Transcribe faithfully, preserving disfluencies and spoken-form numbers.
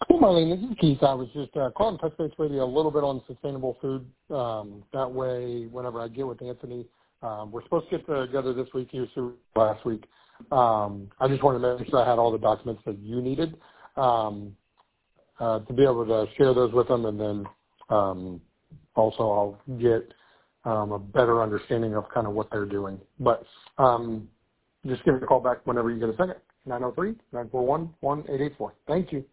Hey, Marlene, this is Keith. I was just uh, calling to touch base with you a little bit on sustainable food. Um, that way, whenever I get with Anthony, um, we're supposed to get together this week. He was through last week. Um, I just wanted to make sure I had all the documents that you needed um, uh, to be able to share those with them, and then um, also I'll get um, a better understanding of kind of what they're doing. But um, just give me a call back whenever you get a second. nine oh three, nine four one, one eight eight four. Thank you.